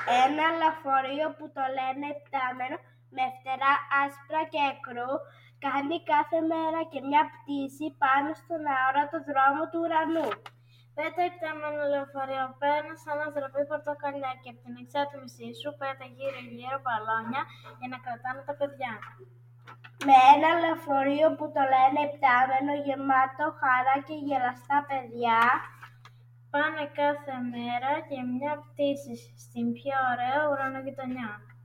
Ένα λεωφορείο που το λένε υπτάμενο, με φτερά άσπρα και ακρού, κάνει κάθε μέρα και μια πτήση πάνω στον αόρατο δρόμο του ουρανού. Πέτα υπτάμενο λεωφορείο, παίρνεις ένα ντροπή πορτοκαλιά και από την εξάτμισή σου πέτα γύρω-γύρω μπαλόνια για να κρατάνε τα παιδιά. Με ένα λεωφορείο που το λένε υπτάμενο, γεμάτο χαρά και γελαστά παιδιά, πάνε κάθε μέρα και μια πτήση στην πιο ωραία ουρανογειτονιά.